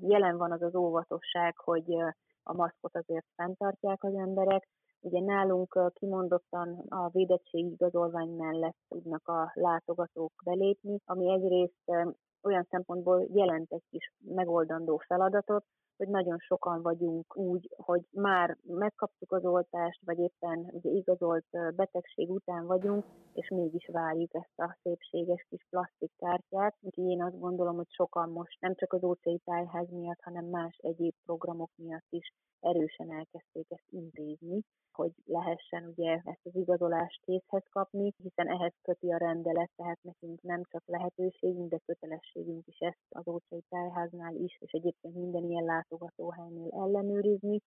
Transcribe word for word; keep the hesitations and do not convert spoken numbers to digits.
jelen van az az óvatosság, hogy a maszkot azért fenntartják az emberek. Ugye nálunk kimondottan a védettségi igazolvány mellett tudnak a látogatók belépni, ami egyrészt olyan szempontból jelent egy kis megoldandó feladatot, hogy nagyon sokan vagyunk úgy, hogy már megkaptuk az oltást, vagy éppen ugye igazolt betegség után vagyunk, és mégis várjuk ezt a szépséges kis plastikkártyát. Úgyhogy én azt gondolom, hogy sokan most nem csak az Ócsai Tájház miatt, hanem más egyéb programok miatt is erősen elkezdték ezt intézni, hogy lehessen ugye ezt az igazolást készhez kapni, hiszen ehhez köti a rendelet, tehát nekünk nem csak lehetőségünk, de kötelességünk is ezt az Ócsai Tájháznál is, és egyébként minden ilyen látogatóhelynél ellenőrizni.